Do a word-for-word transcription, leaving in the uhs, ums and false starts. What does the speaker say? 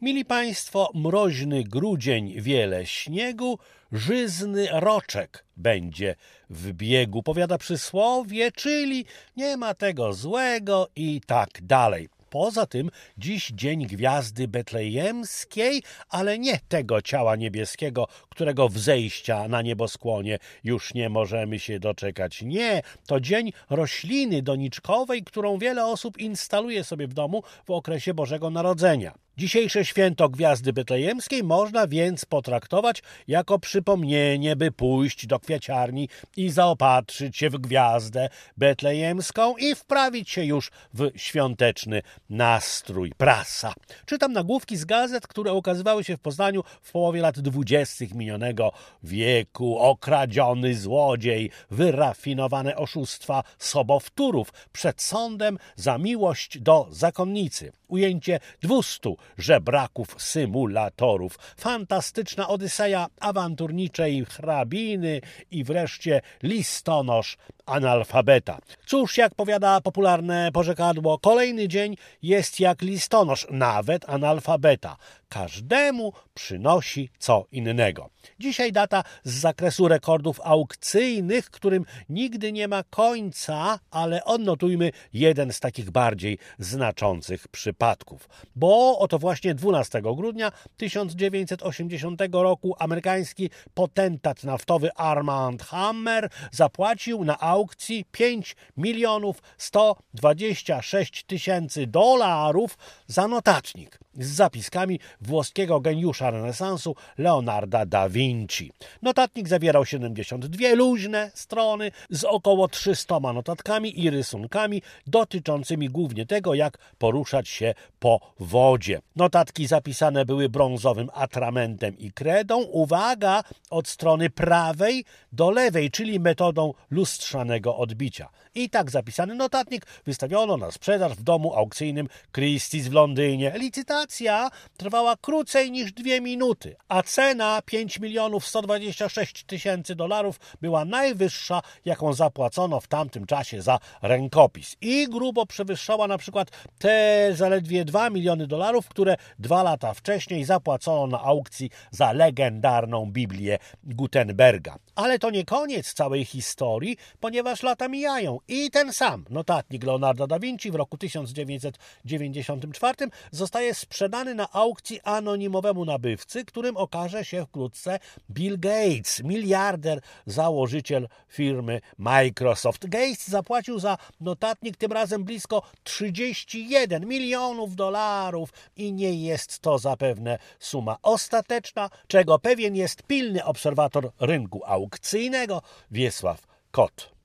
Mili Państwo, mroźny grudzień, wiele śniegu, żyzny roczek będzie w biegu, powiada przysłowie, czyli nie ma tego złego i tak dalej. Poza tym dziś dzień gwiazdy betlejemskiej, ale nie tego ciała niebieskiego, którego wzejścia na nieboskłonie już nie możemy się doczekać. Nie, to dzień rośliny doniczkowej, którą wiele osób instaluje sobie w domu w okresie Bożego Narodzenia. Dzisiejsze święto Gwiazdy Betlejemskiej można więc potraktować jako przypomnienie, by pójść do kwiaciarni i zaopatrzyć się w gwiazdę betlejemską i wprawić się już w świąteczny nastrój. Prasa. Czytam nagłówki z gazet, które ukazywały się w Poznaniu w połowie lat dwudziestych minionego wieku. Okradziony złodziej, wyrafinowane oszustwa sobowtórów przed sądem za miłość do zakonnicy. Ujęcie dwustu żebraków symulatorów, fantastyczna odyseja awanturniczej hrabiny i wreszcie listonosz analfabeta. Cóż, jak powiada popularne porzekadło, kolejny dzień jest jak listonosz, nawet analfabeta. Każdemu przynosi co innego. Dzisiaj data z zakresu rekordów aukcyjnych, którym nigdy nie ma końca, ale odnotujmy jeden z takich bardziej znaczących przypadków. Bo oto właśnie dwunastego grudnia tysiąc dziewięćset osiemdziesiątego roku amerykański potentat naftowy Armand Hammer zapłacił na aukcji pięć milionów sto dwadzieścia sześć tysięcy dolarów za notatnik z zapiskami włoskiego geniusza renesansu Leonarda da Vinci. Notatnik zawierał siedemdziesiąt dwie luźne strony z około trzystoma notatkami i rysunkami dotyczącymi głównie tego, jak poruszać się po wodzie. Notatki zapisane były brązowym atramentem i kredą. Uwaga, od strony prawej do lewej, czyli metodą lustrzanego odbicia. I tak zapisany notatnik wystawiono na sprzedaż w domu aukcyjnym Christie's w Londynie. Licytacja trwała krócej niż dwie minuty, a cena pięć milionów sto dwadzieścia sześć tysięcy dolarów była najwyższa, jaką zapłacono w tamtym czasie za rękopis. I grubo przewyższała na przykład te zaledwie dwa miliony dolarów, które dwa lata wcześniej zapłacono na aukcji za legendarną Biblię Gutenberga. Ale to nie koniec całej historii, ponieważ lata mijają i ten sam notatnik Leonarda da Vinci w roku tysiąc dziewięćset dziewięćdziesiątym czwartym zostaje sprzedany na aukcji anonimowemu nabywcy, którym okaże się wkrótce Bill Gates, miliarder, założyciel firmy Microsoft. Gates zapłacił za notatnik tym razem blisko trzydzieści jeden milionów dolarów i nie jest to zapewne suma ostateczna, czego pewien jest pilny obserwator rynku aukcyjnego Wiesław Kot.